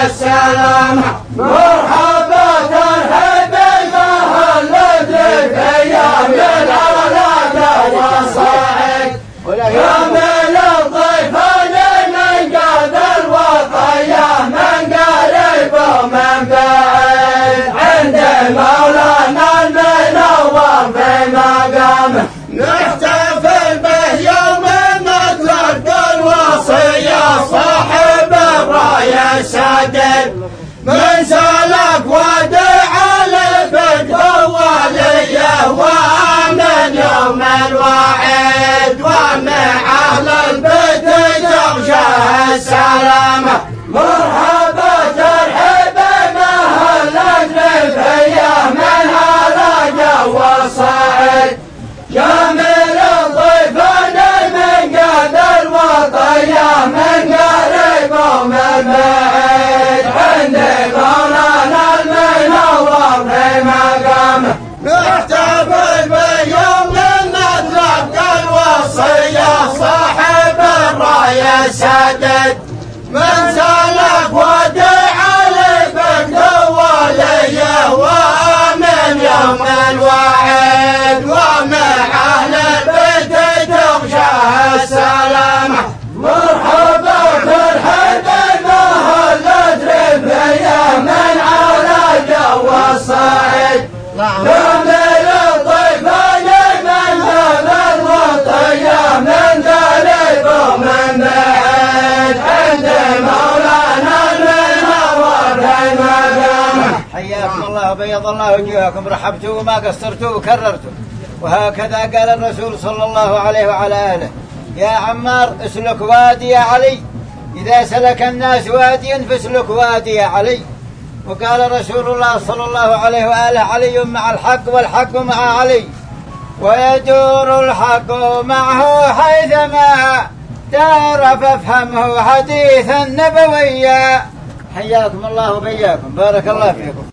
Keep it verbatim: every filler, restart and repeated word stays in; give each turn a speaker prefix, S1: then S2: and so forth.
S1: السلامة. مرحبا ترحب بأهل الدرب أيام العلاقة والصعيد، كامل الضيفان من قبل وطيه من قريب ومن بعيد، عند مولانا المنور في مقامه نحتفل به يوم نطلق الوصية صاحب الراية السديد، من سلك ودع البدء وليه ومن يوم الوعيد، ومع أهل البدء تغشاه السلامة. مرحبا ترحب بأهل الرفية من هرج والصعيد، كامل الضيفان من قبل وطيه من قريب ومن بعيد، عند مولانا المنور في مقامه نحتفل بيوم نطلق الوصية صاحب الراية السديد، من سلك ودع البدء وليه ومن يوم الوعيد، ومع أهل البدء تغشاه السلامة. مرحبا ترحب بأهل الرفية من على جو الصعيد، كامل الضيفان من قبل وطيه من قريب ومن بعيد، عند مولانا المنور في مقامه.
S2: حياكم الله وبيض الله وجوهكم، رحبتوا وما قصرتوا وكررتوا. وهكذا قال الرسول صلى الله عليه وعلى آله: يا عمار اسلك وادي يا علي، إذا سلك الناس واديا فاسلك وادي يا علي. وقال رسول الله صلى الله عليه وآله: علي مع الحق والحق مع علي، ويدور الحق معه حيثما دار فافهمه حديثا نبويا. حياكم الله وبياكم، بارك الله فيكم.